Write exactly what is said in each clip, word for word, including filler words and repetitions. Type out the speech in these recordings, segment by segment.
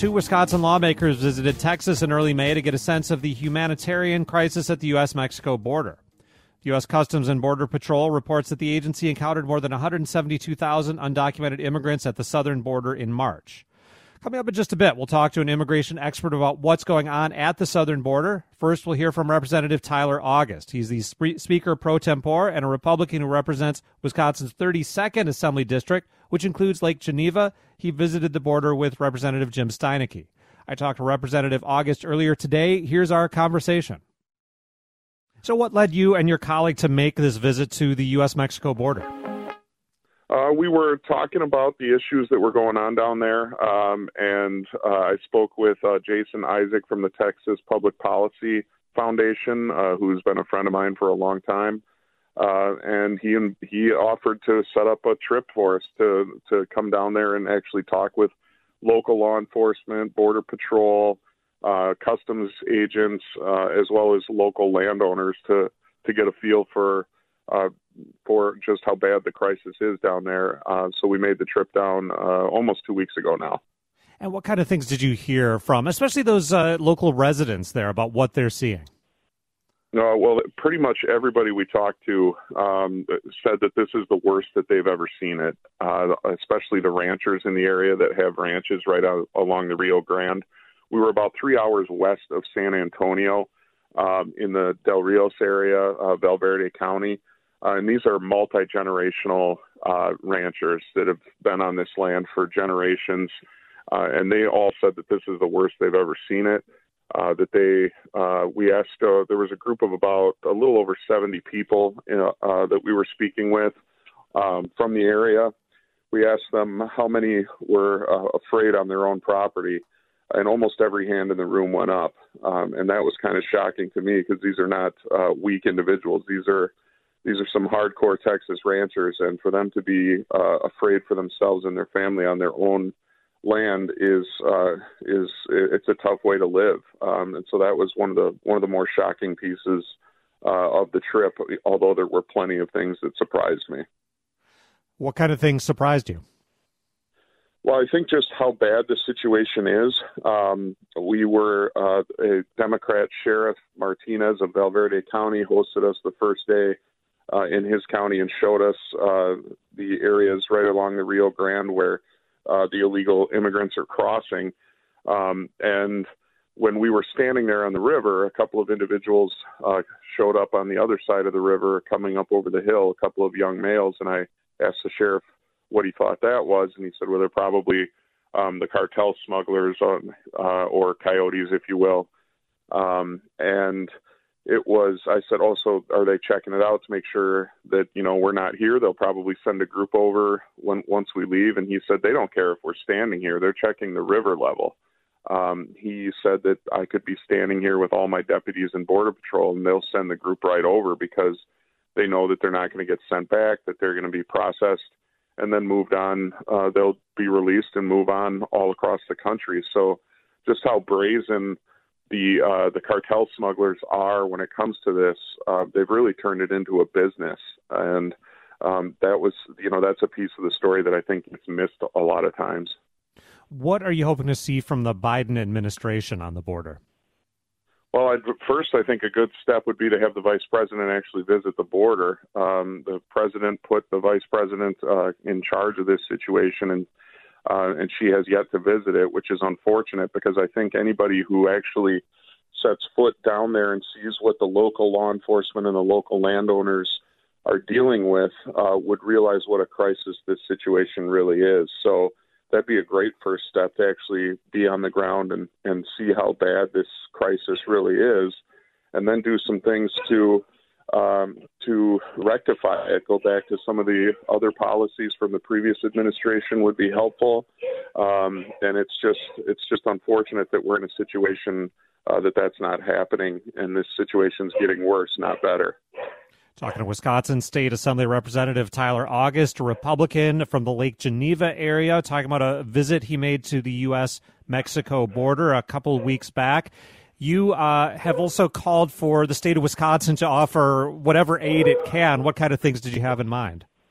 Two Wisconsin lawmakers visited Texas in early May to get a sense of the humanitarian crisis at the U S Mexico border. The U S Customs and Border Patrol reports that the agency encountered more than one hundred seventy-two thousand undocumented immigrants at the southern border in March. Coming up in just a bit, we'll talk to an immigration expert about what's going on at the southern border. First, we'll hear from Representative Tyler August. He's the sp- Speaker pro tempore and a Republican who represents Wisconsin's thirty-second Assembly District, which includes Lake Geneva. He visited the border with Representative Jim Steineke. I talked to Representative August earlier today. Here's our conversation. So what led you and your colleague to make this visit to the U S Mexico border? Uh, we were talking about the issues that were going on down there, um, and uh, I spoke with uh, Jason Isaac from the Texas Public Policy Foundation, uh, who's been a friend of mine for a long time, uh, and he he offered to set up a trip for us to, to come down there and actually talk with local law enforcement, Border Patrol, uh, customs agents, uh, as well as local landowners to, to get a feel for uh, for just how bad the crisis is down there. Uh, so we made the trip down uh, almost two weeks ago now. And what kind of things did you hear from, especially those uh, local residents there, about what they're seeing? No, well, pretty much everybody we talked to um, said that this is the worst that they've ever seen it, uh, especially the ranchers in the area that have ranches right out along the Rio Grande. We were about three hours west of San Antonio um, in the Del Rios area, uh, Valverde County. Uh, and these are multi-generational uh, ranchers that have been on this land for generations. Uh, and they all said that this is the worst they've ever seen it. Uh, that they, uh, we asked, uh, there was a group of about a little over seventy people uh, uh, that we were speaking with um, from the area. We asked them how many were uh, afraid on their own property, and almost every hand in the room went up. Um, and that was kind of shocking to me because these are not uh, weak individuals. These are These are some hardcore Texas ranchers, and for them to be uh, afraid for themselves and their family on their own land is uh, is it's a tough way to live. Um, and so that was one of the one of the more shocking pieces uh, of the trip. Although there were plenty of things that surprised me. What kind of things surprised you? Well, I think just how bad the situation is. Um, we were uh, a Democrat Sheriff Martinez of Valverde County hosted us the first day Uh, in his county and showed us uh, the areas right along the Rio Grande where uh, the illegal immigrants are crossing. Um, and when we were standing there on the river, a couple of individuals uh, showed up on the other side of the river coming up over the hill, a couple of young males. And I asked the sheriff what he thought that was. And he said, well, they're probably um, the cartel smugglers on, uh, or coyotes, if you will. Um, and It was, I said, also, are they checking it out to make sure that, you know, we're not here? They'll probably send a group over when, once we leave. And he said, they don't care if we're standing here. They're checking the river level. Um, he said that I could be standing here with all my deputies and Border Patrol, and they'll send the group right over because they know that they're not going to get sent back, that they're going to be processed and then moved on. Uh, they'll be released and move on all across the country. So just how brazen the uh, the cartel smugglers are when it comes to this. Uh, they've really turned it into a business. And um, that was, you know, that's a piece of the story that I think gets missed a lot of times. What are you hoping to see from the Biden administration on the border? Well, I'd, first, I think a good step would be to have the vice president actually visit the border. Um, the president put the vice president uh, in charge of this situation, and Uh, and she has yet to visit it, which is unfortunate because I think anybody who actually sets foot down there and sees what the local law enforcement and the local landowners are dealing with uh, would realize what a crisis this situation really is. So that'd be a great first step to actually be on the ground and, and see how bad this crisis really is, and then do some things to Um, to rectify it, go back to some of the other policies from the previous administration would be helpful. Um, and it's just it's just unfortunate that we're in a situation uh, that that's not happening, and this situation's getting worse, not better. Talking to Wisconsin State Assembly Representative Tyler August, a Republican from the Lake Geneva area, talking about a visit he made to the U S Mexico border a couple of weeks back. You uh, have also called for the state of Wisconsin to offer whatever aid it can. What kind of things did you have in mind?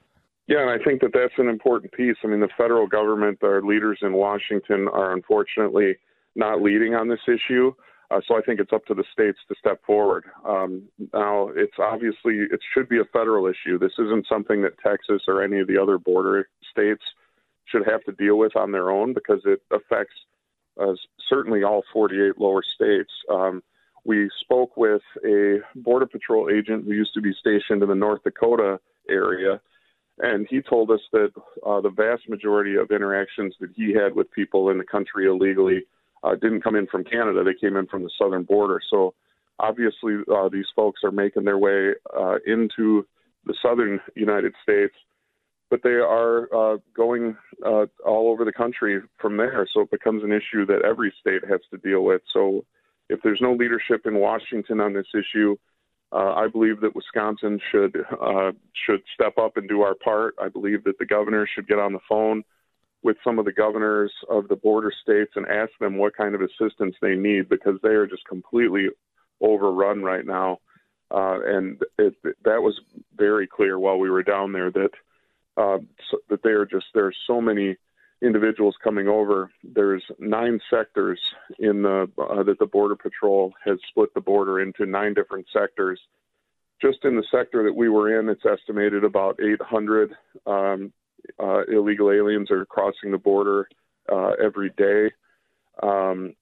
Yeah, and I think that that's an important piece. I mean, the federal government, our leaders in Washington are unfortunately not leading on this issue. Uh, so I think it's up to the states to step forward. Um, now, it's obviously, it should be a federal issue. This isn't something that Texas or any of the other border states should have to deal with on their own, because it affects uh, certainly all forty-eight lower states. Um, we spoke with a Border Patrol agent who used to be stationed in the North Dakota area, and he told us that uh, the vast majority of interactions that he had with people in the country illegally uh, didn't come in from Canada. They came in from the southern border. So obviously uh, these folks are making their way uh, into the southern United States, but they are uh, going uh, all over the country from there. So it becomes an issue that every state has to deal with. So if there's no leadership in Washington on this issue, Uh, I believe that Wisconsin should uh, should step up and do our part. I believe that the governor should get on the phone with some of the governors of the border states and ask them what kind of assistance they need, because they are just completely overrun right now. Uh, and it, that was very clear while we were down there, that uh, so, that they are just there are so many individuals coming over. There's nine sectors in the uh, that the Border Patrol has split the border into nine different sectors. Just in the sector that we were in, it's estimated about eight hundred um, uh, illegal aliens are crossing the border uh, every day. Um,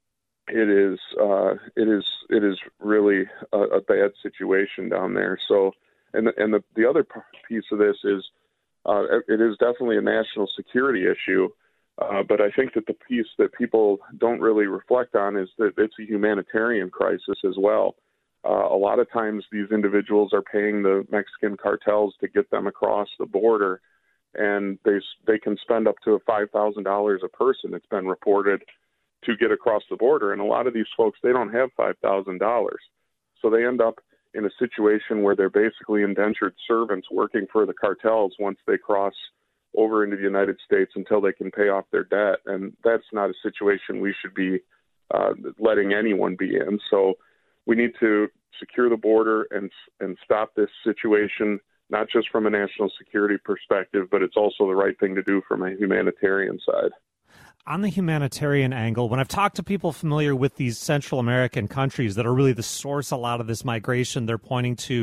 it is uh, it is it is really a, a bad situation down there. So, and the, and the the other piece of this is, Uh, it is definitely a national security issue, uh, but I think that the piece that people don't really reflect on is that it's a humanitarian crisis as well. Uh, a lot of times these individuals are paying the Mexican cartels to get them across the border, and they they can spend up to five thousand dollars a person, it's been reported, to get across the border. And a lot of these folks, they don't have five thousand dollars. So they end up in a situation where they're basically indentured servants working for the cartels once they cross over into the United States until they can pay off their debt. And that's not a situation we should be uh, letting anyone be in. So we need to secure the border and and stop this situation, not just from a national security perspective, but it's also the right thing to do from a humanitarian side. On the humanitarian angle, when I've talked to people familiar with these Central American countries that are really the source a lot of this migration, they're pointing to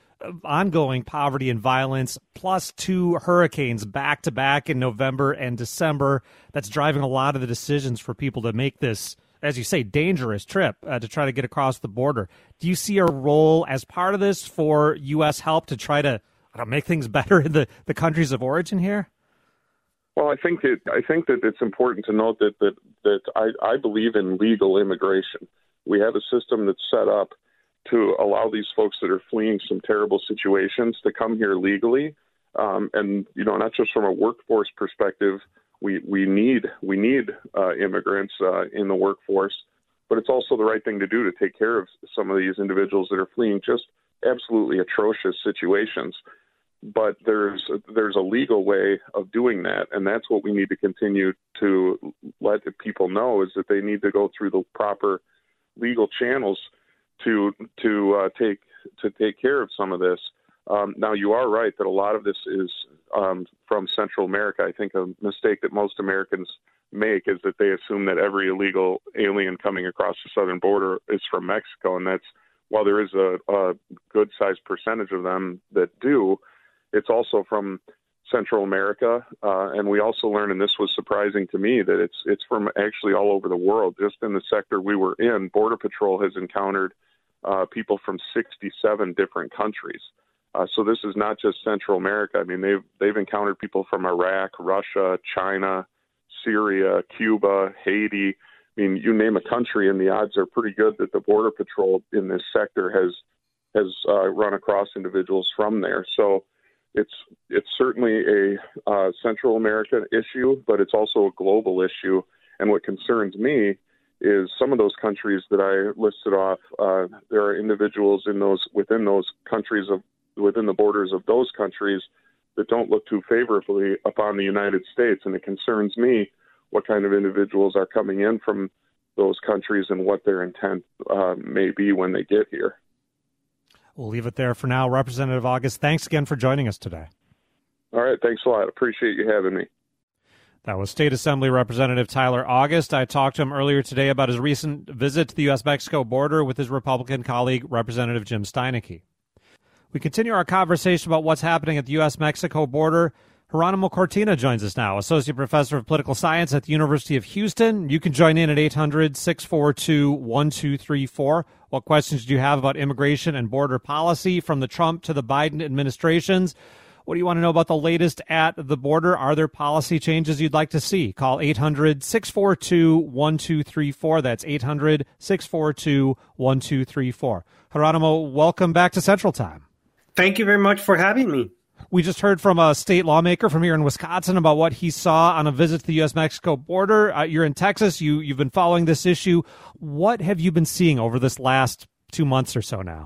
ongoing poverty and violence, plus two hurricanes back to back in November and December. That's driving a lot of the decisions for people to make this, as you say, dangerous trip uh, to try to get across the border. Do you see a role as part of this for U S help to try to I don't know, make things better in the, the countries of origin here? Well, I think it, I think that it's important to note that that that I, I believe in legal immigration. We have a system that's set up to allow these folks that are fleeing some terrible situations to come here legally, um, and you know, not just from a workforce perspective. We we need we need uh, immigrants uh, in the workforce, but it's also the right thing to do to take care of some of these individuals that are fleeing just absolutely atrocious situations. But there's there's a legal way of doing that, and that's what we need to continue to let the people know, is that they need to go through the proper legal channels to to uh, take to take care of some of this. Um, now, you are right that a lot of this is um, from Central America. I think a mistake that most Americans make is that they assume that every illegal alien coming across the southern border is from Mexico, and that's, while there is a, a good-sized percentage of them that do, it's also from Central America, uh, and we also learned, and this was surprising to me, that it's it's from actually all over the world. Just in the sector we were in, Border Patrol has encountered uh, people from sixty-seven different countries. Uh, so this is not just Central America. I mean, they've they've encountered people from Iraq, Russia, China, Syria, Cuba, Haiti. I mean, you name a country, and the odds are pretty good that the Border Patrol in this sector has has uh, run across individuals from there. So It's it's certainly a uh, Central America issue, but it's also a global issue. And what concerns me is some of those countries that I listed off. Uh, there are individuals in those within those countries of within the borders of those countries that don't look too favorably upon the United States, and it concerns me what kind of individuals are coming in from those countries and what their intent uh, may be when they get here. We'll leave it there for now. Representative August, thanks again for joining us today. All right. Thanks a lot. Appreciate you having me. That was State Assembly Representative Tyler August. I talked to him earlier today about his recent visit to the U S Mexico border with his Republican colleague, Representative Jim Steineke. We continue our conversation about what's happening at the U S Mexico border. Geronimo Cortina joins us now, Associate Professor of Political Science at the University of Houston. You can join in at eight hundred, six four two, one two three four. What questions do you have about immigration and border policy from the Trump to the Biden administrations? What do you want to know about the latest at the border? Are there policy changes you'd like to see? Call eight hundred, six four two, one two three four. That's eight hundred, six four two, one two three four. Geronimo, welcome back to Central Time. Thank you very much for having me. We just heard from a state lawmaker from here in Wisconsin about what he saw on a visit to the U S Mexico border. Uh, you're in Texas. You, you've been following this issue. What have you been seeing over this last two months or so now?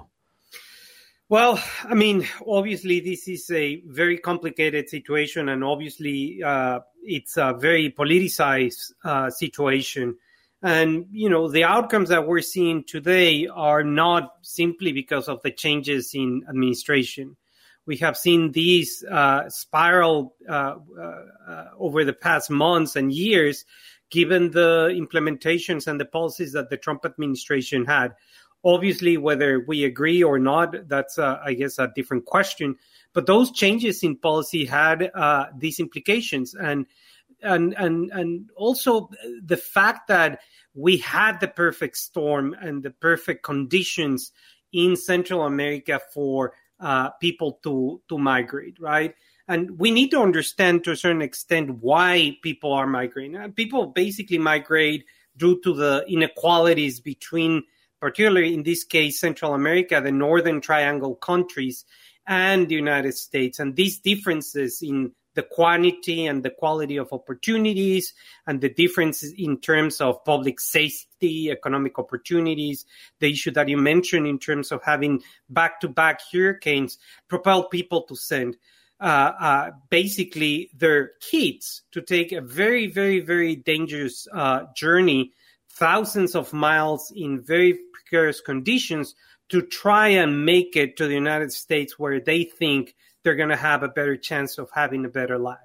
Well, I mean, obviously, this is a very complicated situation, and obviously, uh, it's a very politicized uh, situation. And, you know, the outcomes that we're seeing today are not simply because of the changes in administration. We have seen these uh, spiral uh, uh, over the past months and years, given the implementations and the policies that the Trump administration had. Obviously, whether we agree or not, that's, uh, I guess, a different question. But those changes in policy had uh, these implications. And, and, and, and also the fact that we had the perfect storm and the perfect conditions in Central America for uh, people to, to migrate, right? And we need to understand to a certain extent why people are migrating. People basically migrate due to the inequalities between, particularly in this case, Central America, the Northern Triangle countries, and the United States. And these differences in the quantity and the quality of opportunities, and the differences in terms of public safety, economic opportunities, the issue that you mentioned in terms of having back-to-back hurricanes, propel people to send uh, uh, basically their kids to take a very, very, very dangerous uh, journey, thousands of miles in very precarious conditions, to try and make it to the United States, where they think they're going to have a better chance of having a better life.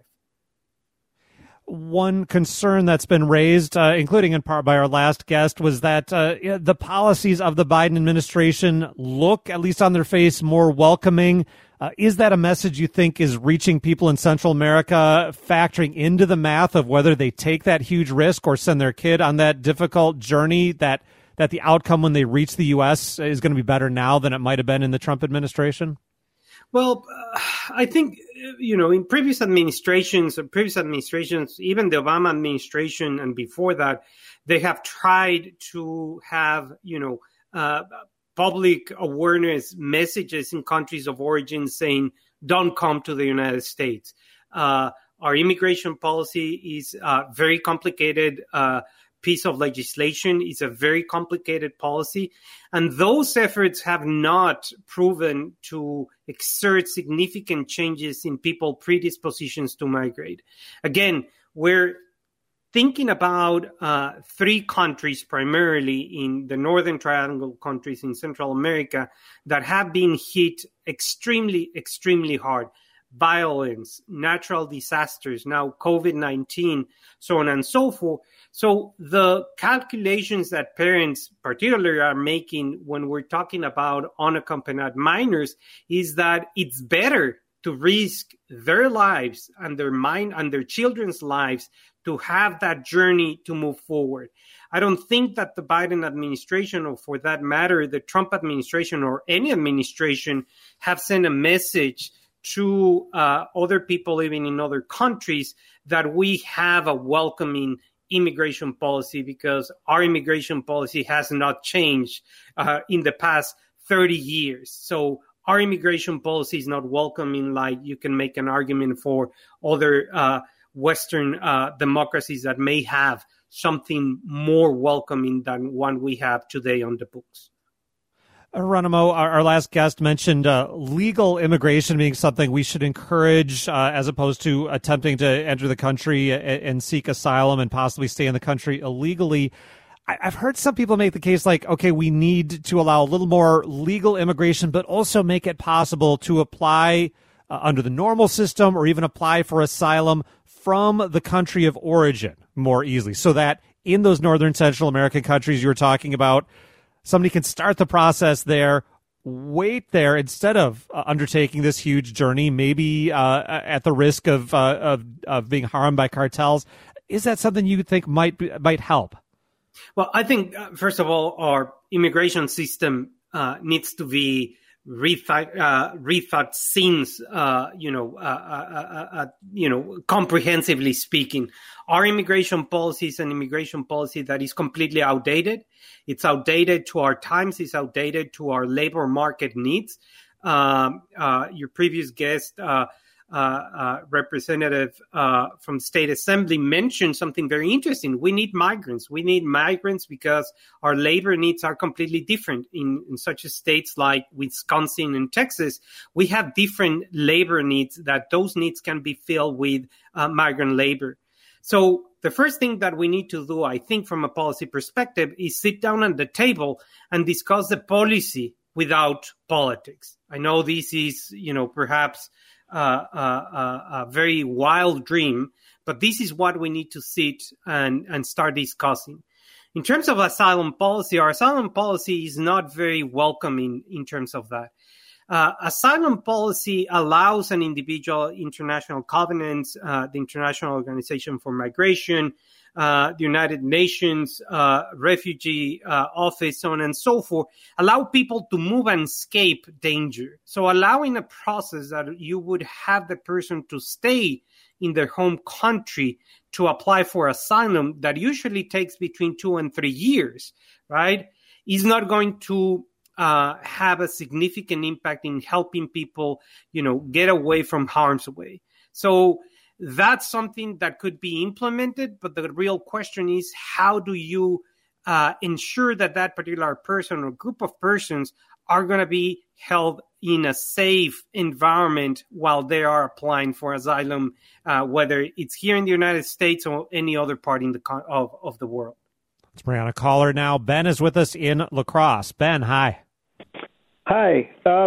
One concern that's been raised, uh, including in part by our last guest, was that uh, the policies of the Biden administration look, at least on their face, more welcoming. Uh, is that a message you think is reaching people in Central America, factoring into the math of whether they take that huge risk or send their kid on that difficult journey, that that the outcome when they reach the U S is going to be better now than it might have been in the Trump administration? Well, uh, I think, you know, in previous administrations, previous administrations, even the Obama administration and before that, they have tried to have, you know, uh, public awareness messages in countries of origin saying, don't come to the United States. Uh, our immigration policy is uh, very complicated. Uh, piece of legislation. It's a very complicated policy. And those efforts have not proven to exert significant changes in people's predispositions to migrate. Again, we're thinking about uh, three countries, primarily in the Northern Triangle countries in Central America, that have been hit extremely, extremely hard. Violence, natural disasters, now COVID nineteen, so on and so forth. So the calculations that parents particularly are making when we're talking about unaccompanied minors is that it's better to risk their lives and their mind and their children's lives to have that journey to move forward. I don't think that the Biden administration, or for that matter, the Trump administration or any administration, have sent a message to uh, other people living in other countries that we have a welcoming immigration policy, because our immigration policy has not changed uh, in the past thirty years. So our immigration policy is not welcoming like you can make an argument for other uh, Western uh, democracies that may have something more welcoming than one we have today on the books. Geronimo, our, our last guest mentioned uh, legal immigration being something we should encourage uh, as opposed to attempting to enter the country and, and seek asylum and possibly stay in the country illegally. I, I've heard some people make the case like, okay, we need to allow a little more legal immigration, but also make it possible to apply uh, under the normal system or even apply for asylum from the country of origin more easily, so that in those northern Central American countries you were talking about, somebody can start the process there, wait there instead of uh, undertaking this huge journey, maybe uh, at the risk of, uh, of of being harmed by cartels. Is that something you think might be, might help? Well, I think, uh, first of all, our immigration system uh, needs to be rethought, uh, rethought since, uh, you know, uh, uh, uh, uh, you know, comprehensively speaking. Our immigration policy is an immigration policy that is completely outdated. It's outdated to our times. It's outdated to our labor market needs. Um, uh, your previous guest, uh, Uh, uh, representative uh, from State Assembly mentioned something very interesting. We need migrants. We need migrants because our labor needs are completely different. In, in such states like Wisconsin and Texas, we have different labor needs that those needs can be filled with uh, migrant labor. So the first thing that we need to do, I think, from a policy perspective, is sit down at the table and discuss the policy without politics. I know this is, you know, perhaps Uh, uh, uh, a very wild dream, but this is what we need to sit and, and start discussing. In terms of asylum policy, our asylum policy is not very welcoming in terms of that. Uh, asylum policy allows an individual international covenants, uh, the International Organization for Migration, uh, the United Nations uh, Refugee uh, Office, so on and so forth, allow people to move and escape danger. So allowing a process that you would have the person to stay in their home country to apply for asylum that usually takes between two and three years, right, is not going to uh, have a significant impact in helping people, you know, get away from harm's way. So that's something that could be implemented, but the real question is, how do you uh, ensure that that particular person or group of persons are going to be held in a safe environment while they are applying for asylum, uh, whether it's here in the United States or any other part in the co- of, of the world? Let's bring on a caller now. Ben is with us in La Crosse. Ben, hi. Hi. Uh,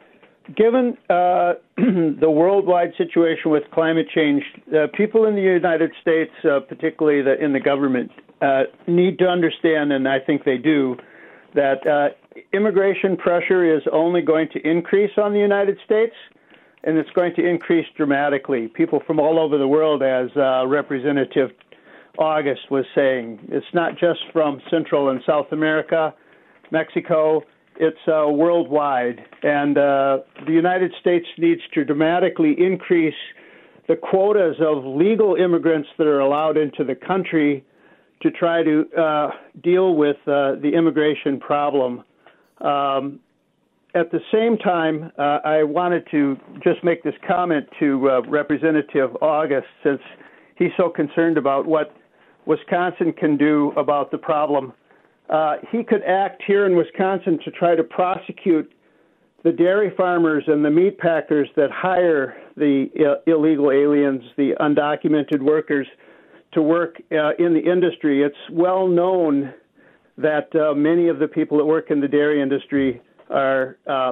given uh, the worldwide situation with climate change, uh, people in the United States, uh, particularly the, in the government, uh, need to understand, and I think they do, that uh, immigration pressure is only going to increase on the United States, and it's going to increase dramatically. People from all over the world, as uh, Representative August was saying, it's not just from Central and South America, Mexico, it's uh, worldwide. And uh, the United States needs to dramatically increase the quotas of legal immigrants that are allowed into the country to try to uh, deal with uh, the immigration problem. Um, at the same time, uh, I wanted to just make this comment to uh, Representative August, since he's so concerned about what Wisconsin can do about the problem. Uh, he could act here in Wisconsin to try to prosecute the dairy farmers and the meat packers that hire the uh, illegal aliens, the undocumented workers, to work uh, in the industry. It's well known that uh, many of the people that work in the dairy industry are uh,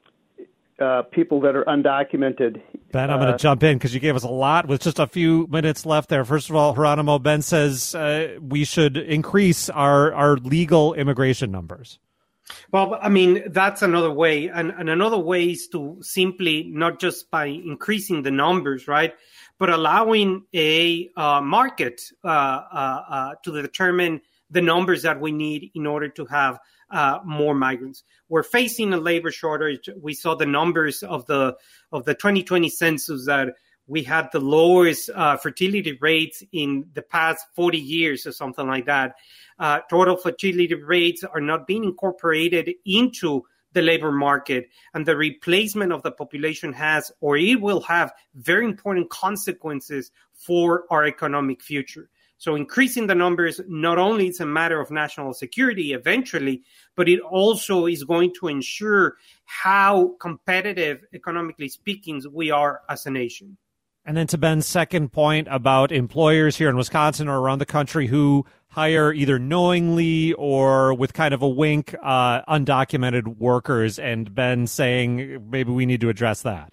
uh, people that are undocumented. Ben, I'm going to uh, jump in because you gave us a lot with just a few minutes left there. First of all, Geronimo, Ben says uh, we should increase our, our legal immigration numbers. Well, I mean, that's another way. And, and another way is to simply, not just by increasing the numbers, right, but allowing a uh, market uh, uh, uh, to determine the numbers that we need in order to have uh, more migrants. We're facing a labor shortage. We saw the numbers of the of the twenty twenty census that we had the lowest uh, fertility rates in the past forty years or something like that. Uh, total fertility rates are not being incorporated into the labor market, and the replacement of the population has, or it will have, very important consequences for our economic future. So increasing the numbers not only is a matter of national security eventually, but it also is going to ensure how competitive, economically speaking, we are as a nation. And then to Ben's second point about employers here in Wisconsin or around the country who hire either knowingly or with kind of a wink uh, undocumented workers, and Ben saying maybe we need to address that.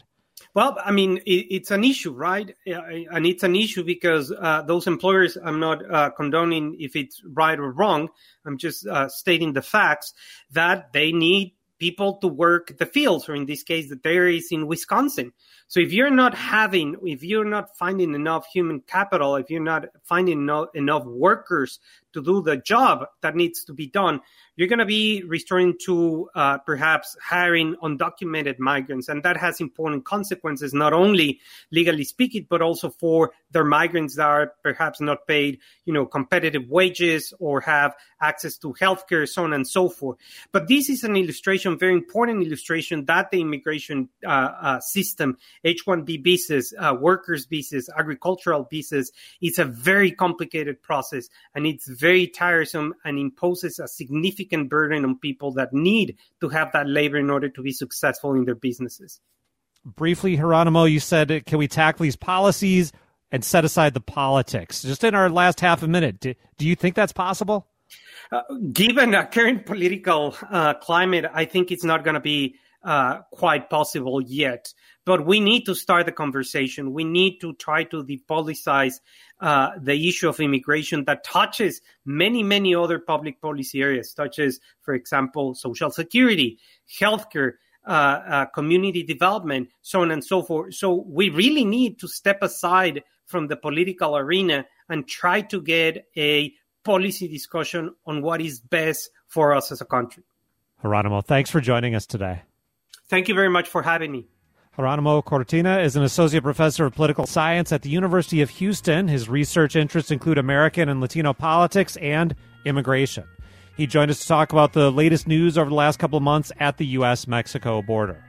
Well, I mean, it, it's an issue, right? And it's an issue because uh, those employers, I'm not uh, condoning if it's right or wrong. I'm just uh, stating the facts that they need people to work the fields, or in this case, that there is in Wisconsin. So if you're not having, if you're not finding enough human capital, if you're not finding no, enough workers to do the job that needs to be done, you're going to be restoring to uh, perhaps hiring undocumented migrants. And that has important consequences, not only legally speaking, but also for their migrants that are perhaps not paid, you know, competitive wages or have access to healthcare, so on and so forth. But this is an illustration, very important illustration, that the immigration uh, uh, system, H one B visas, uh, workers visas, agricultural visas, is a very complicated process, and it's very tiresome and imposes a significant burden on people that need to have that labor in order to be successful in their businesses. Briefly, Geronimo, you said, can we tackle these policies and set aside the politics? Just in our last half a minute, do, do you think that's possible? Uh, given the current political uh, climate, I think it's not going to be uh, quite possible yet. But we need to start the conversation. We need to try to depoliticize uh, the issue of immigration that touches many, many other public policy areas, such as, for example, Social Security, healthcare, uh, uh, community development, so on and so forth. So we really need to step aside from the political arena and try to get a policy discussion on what is best for us as a country. Geronimo, thanks for joining us today. Thank you very much for having me. Geronimo Cortina is an associate professor of political science at the University of Houston. His research interests include American and Latino politics and immigration. He joined us to talk about the latest news over the last couple of months at the U S Mexico border.